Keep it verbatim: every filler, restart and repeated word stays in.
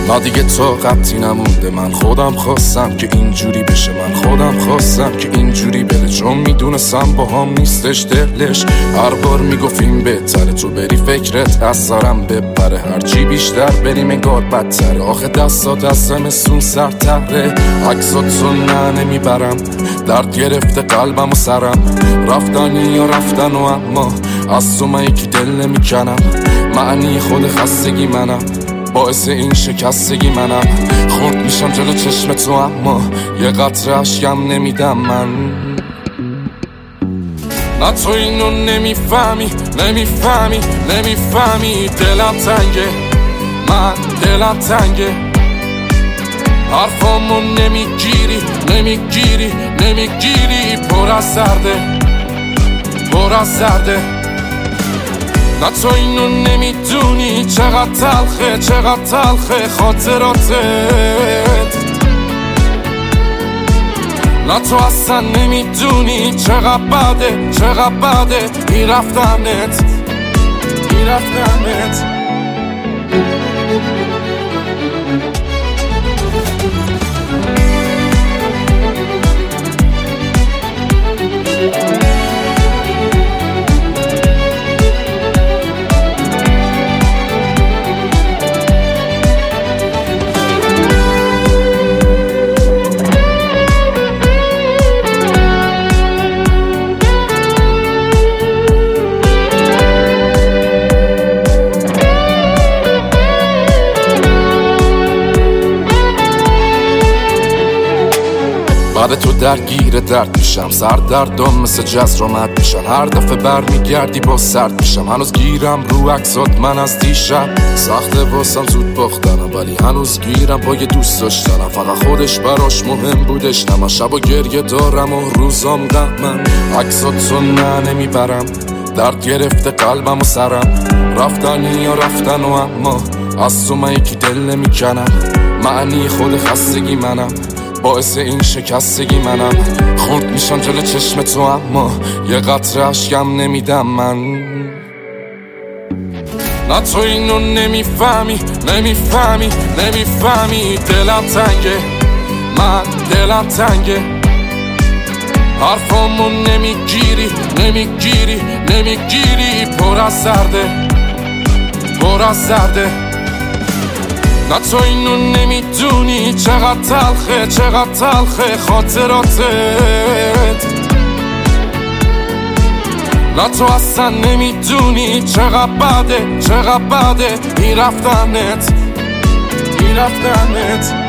نه دیگه طاقتی نمونده، من خودم خواستم که اینجوری بشه، من خودم خواستم که اینجوری بره، چون میدونستم با هم نیستش دلش. هر بار میگفتیم بهتره تو بری فکرت از سرم ببره، هرچی بیشتر بریم انگار بدتره، آخه دستات از زمستون سرتره. عکساتو نه نمیبرم، درد گرفته قلبم و سرم، رفتنی یا رفتن و اما از تو من یکی دل نمیکنم. معنی خود خستگی منم، باعث این شکستگی منم، خورد میشم جلو چشم تو اما یه قطره اشکم نمیدم من. نه تو اینو نمیفهمی، نمیفهمی، نمیفهمی، دلم تنگه، من دلم تنگه، حرفامو نمیگیری، نمیگیری، نمیگیری، پر از سرده، پر از سرده. نه تو اینو نمیدونی چقدر تلخه، چقدر تلخه خاطراتت. نه تو اصلا نمیدونی چقدر بده، چقدر بده این رفتنت، این رفتنت. بعد تو درگیر درد میشم، سر دردم مثل جز رامد میشن، هر دفعه بر میگردی با سرد میشم. هنوز گیرم رو عکسات من از دیشب، سخته واسم زود باختنم ولی هنوز گیرم با یه دوست داشتنم، فقط خودش براش مهم بودش، نه من شب و گریه دارم و روزام غمم. عکساتو نه نمیبرم، درد گرفته قلبم و سرم، رفتنی یا رفتن و اما از تو من یکی دل نمیکنم. معنی خود خستگی منم، باعث این شکستگی منم، خورد میشم جلو چشم تو اما یه قطره اشکم نمیدم من. نه تو اینو نمیفهمی، نمیفهمی، نمیفهمی، دلم تنگه، من دلم تنگه، حرفامو نمیگیری، نمیگیری، نمیگیری، پر از سرده، پر از سرده. نه تو اینو نمیدونی چقدر تلخه، چقدر تلخه خاطراتت. نه تو اصلا نمیدونی چقدر بده، چقدر بده این رفتنت، این رفتنت.